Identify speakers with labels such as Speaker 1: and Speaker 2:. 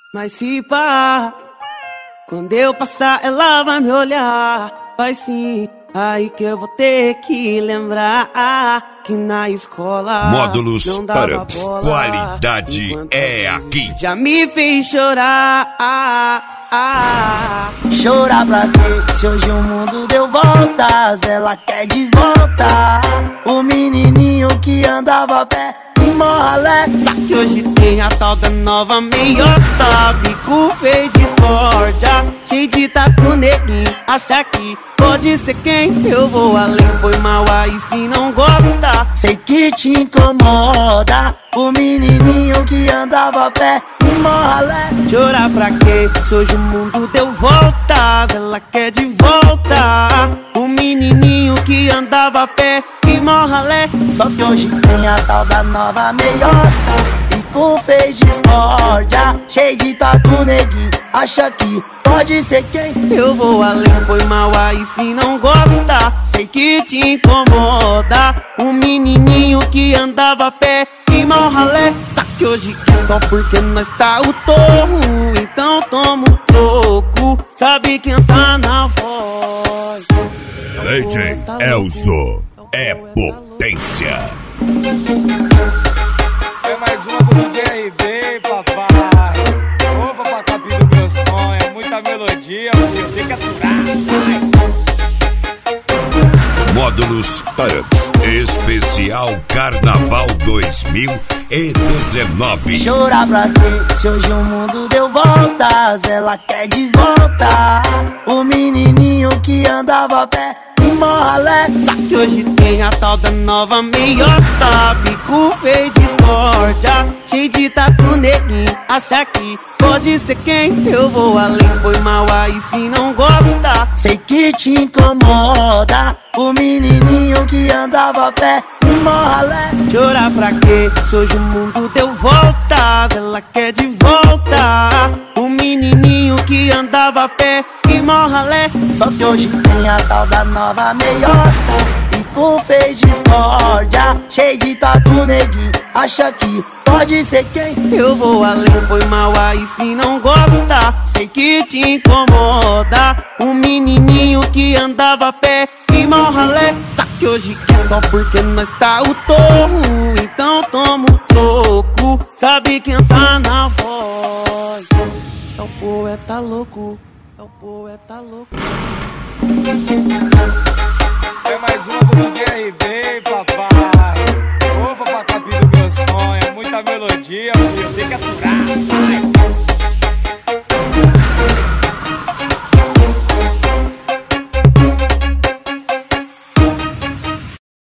Speaker 1: Mas se pá, quando eu passar ela vai me olhar. Vai sim, aí que eu vou ter que lembrar que na escola
Speaker 2: Módulos
Speaker 1: não dava
Speaker 2: Purps,
Speaker 1: bola,
Speaker 2: qualidade é aqui.
Speaker 1: já me fez chorar.
Speaker 3: Chorar pra quê? Se hoje o mundo deu voltas, ela quer de volta o menininho que andava a pé em Morralé.
Speaker 1: Só que hoje tem a tal da nova meiota, bico feio de discórdia, cheio de tatu neguinho, acha que pode ser quem? Eu vou além, foi mal aí se não gosta.
Speaker 3: Sei que te incomoda o menininho que andava a pé em Morralé.
Speaker 1: Chorar pra quê? Se hoje o mundo deu voltas, ela quer de volta o menininho que andava a pé em Morralé.
Speaker 3: Só que hoje tem a tal da nova meiota, bico fez discórdia, cheio de tatu neguinho, acha que pode ser quem?
Speaker 1: Eu vou além, foi mal aí se não gosta. Sei que te incomoda o menininho que andava a pé em Morralé. Tá que hoje é só porque nós tá o torro, então toma um troco, sabe quem tá na voz?
Speaker 2: DJ Elzo é potência.
Speaker 4: É mais uma do DRB, papai. Opa, pra capi do meu sonho. É muita melodia, filho. Tem que aturar.
Speaker 2: Módulos Purps, especial Carnaval 2019.
Speaker 3: Chorar pra quê? Se hoje o mundo deu voltas, ela quer de volta o menininho que andava a pé em Morralé.
Speaker 1: Só que hoje tem a tal da nova meiota, bico feio de discórdia, cheio de tatu neguinho, acha que pode ser quem? Eu vou além, foi mal aí se não gosta.
Speaker 3: Sei que te incomoda o menininho que andava a pé em Morralé.
Speaker 1: Chorar pra quê? Se hoje o mundo deu voltas, ela quer de volta o menininho que andava a pé em Morralé.
Speaker 3: Só que hoje tem a tal da nova meiota, bico fez discórdia, cheio de tatu neguinho, acha que pode ser quem?
Speaker 1: Eu vou além, foi mal aí se não gosta. Sei que te incomoda o menininho que andava a pé em Morralé. Tá que hoje é só porque nós tá o torro, então toma um troco, sabe quem tá na voz? É o poeta louco, é o poeta louco.
Speaker 4: É mais uma do DRB, papai. Opa, pra capi do meu sonho. É muita melodia, filho. Tem que aturar.